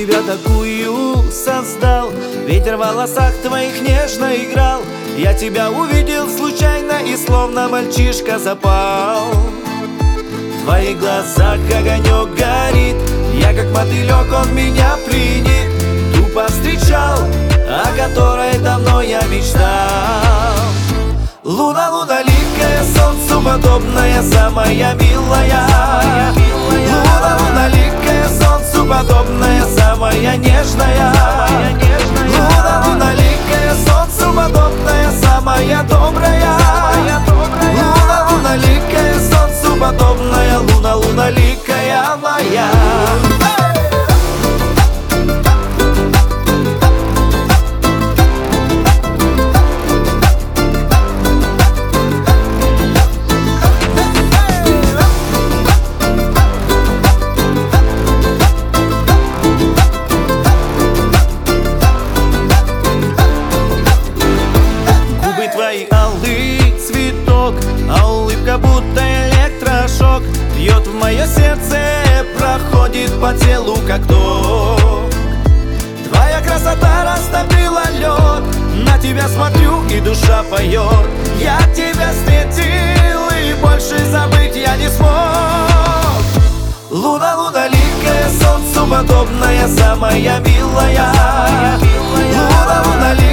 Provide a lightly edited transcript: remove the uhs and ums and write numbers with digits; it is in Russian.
тебя такую создал, ветер в волосах твоих нежно играл. Я тебя увидел случайно и словно мальчишка запал. В твоих глазах огонек горит, я как мотылек, он меня пленит. Ту повстречал, о которой давно я мечтал. Луна, луналикая, солнцу подобная, самая милая. Луна, луналикая, солнцу подобная, самая нежная. Луна, луналикая, солнцу подобная, самая добрая. Луна, луналикая, солнцу подобная, луна, луналикая моя. Твой алый цветок, а улыбка будто электрошок бьет в мое сердце, проходит по телу как ток. Твоя красота растопила лед, на тебя смотрю и душа поет. Я тебя встретил и больше забыть я не смог. Луна, луналикая, солнцу подобная, самая милая. Луна, луналикая,